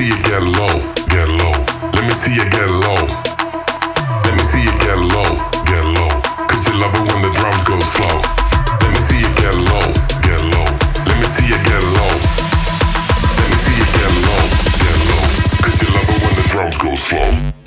see you get low, get low. Let me see you get low. Let me see you get low, get low. Cause you love it when the drums go slow. Let me see you get low, get low. Let me see you get low. Let me see you get low, get low. Cause you love it when the drums go slow.